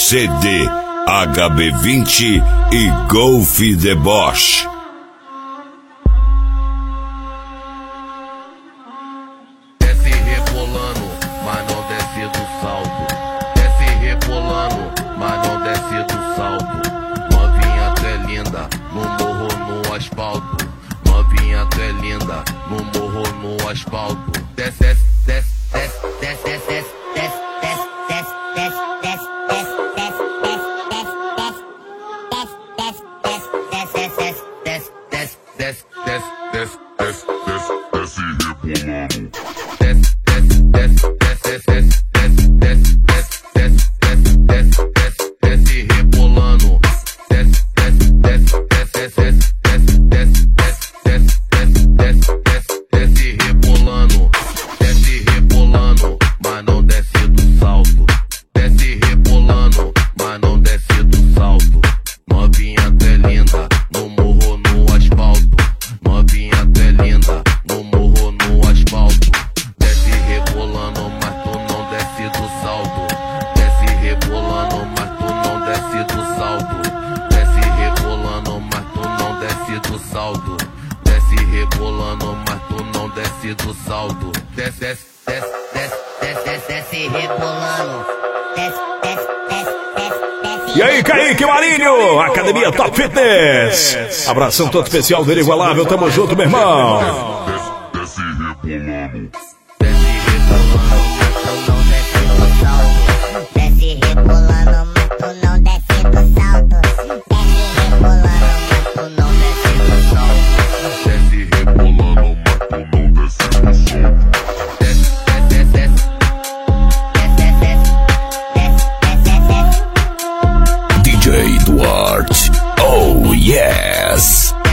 CD, HB20 e Golf de Bosch. Desce rebolando, mas não desce do salto. Desce rebolando, mas não desce do salto. Novinha tu é linda, no morro no asfalto. Novinha tu é linda, no morro no asfalto. Desce, desce, desce, desce, desce, desce, desce, desce, desce, desce, E aí, Kaique Marinho, Academia Top Fitness. Abração todo especial do Inigualável, tamo junto, meu irmão. Desce rebolando. Desce rebolando, mas tu não desce do salto. Desce rebolando, mas tu não desce do salto. Desce rebolando, mas tu não desce do salto. Desce, desce, desce. DJ Duarte, oh yes!